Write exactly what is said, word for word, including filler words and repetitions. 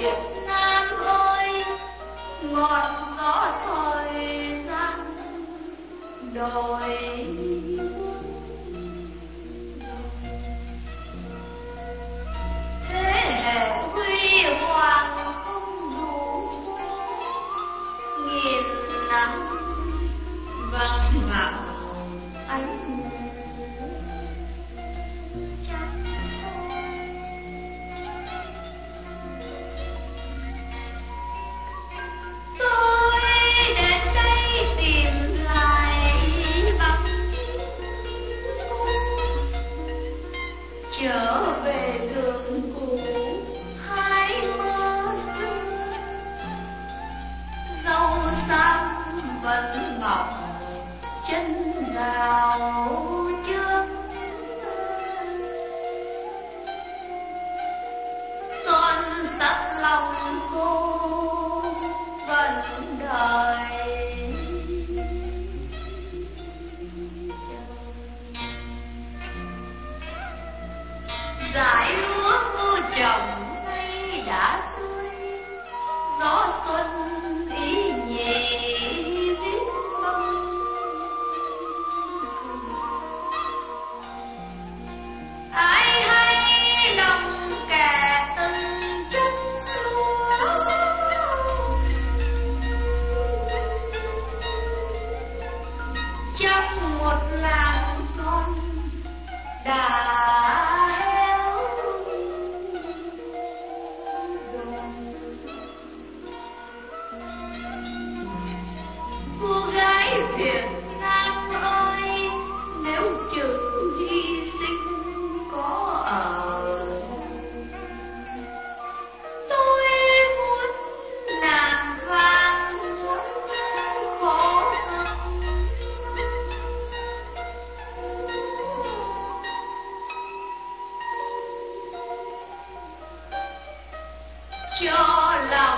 Việt Nam ơi, ngọn gió thời gian đổi thế hệ huy hoàng không đủ nghìn năm vang vẳng ánh trăng. Tôi đến đây tìm lại băng trở về đường cũ hai mơ xưa, dâu xám vẫn mọc chân rào trước, son sắc lòng cô vẫn đợi dải lúa cô trồng nay đã tươi, gió xuân ý nhị viết bông. Ai hay lòng kẻ từng chất lúa, trong một làng son đã héo rồi. Cô gái Việt Nam ơi, nếu chữ hy sinh có ở, tôi muốn nàng vang khổ cực cho lòng